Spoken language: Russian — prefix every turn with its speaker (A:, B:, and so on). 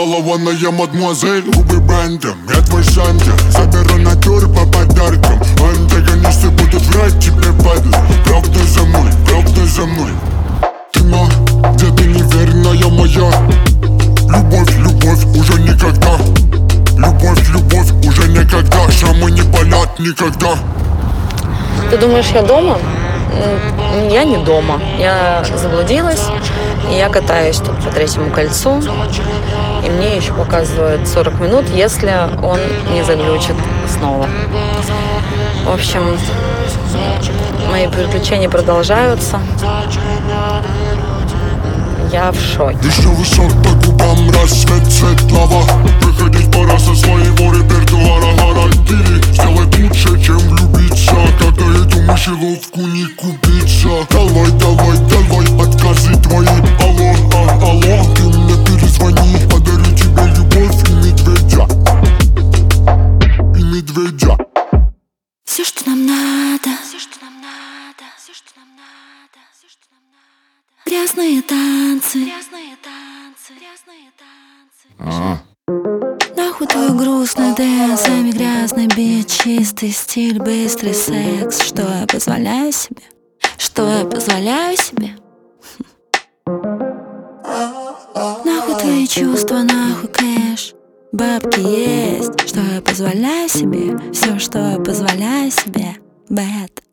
A: Балованная мадемуазель, губы брендом, я твой Санта. Заберу на тур по подаркам. Антагонисты будут врать тебе, падла. Правда за мной, правда за мной. Ты где-то неверная моя. Любовь, любовь, уже никогда. Любовь, любовь, уже никогда. Шрамы не болят никогда.
B: Ты думаешь, я дома? Я не дома. Я заблудилась, и я катаюсь тут по Третьему кольцу. И мне еще показывают 40 минут, если он не заглючит снова. В общем, мои приключения продолжаются. Я в шоке.
A: Вишневый сорт по губам, рассвет, цвет, лава. Выходить пора со своего репертуара. Характири сделать лучше, чем влюбиться. Как на эту мышеловку не купиться. Давай, давай, давай, отказы твои. Алло, алло, ты мне перезвони. Подарю тебе любовь и медведя. И медведя.
C: Все, что нам надо, все, что нам надо, все, что нам надо, все, что нам надо. Грязные танцы, грязные танцы, грязные танцы. Нахуй твой грустный дэнс, сами грязный бит, чистый стиль, быстрый секс. Что я позволяю себе? Что я позволяю себе? Нахуй твои чувства, нахуй кэш. Бабки есть, что я позволяю себе, все, что я позволяю себе. Бэд.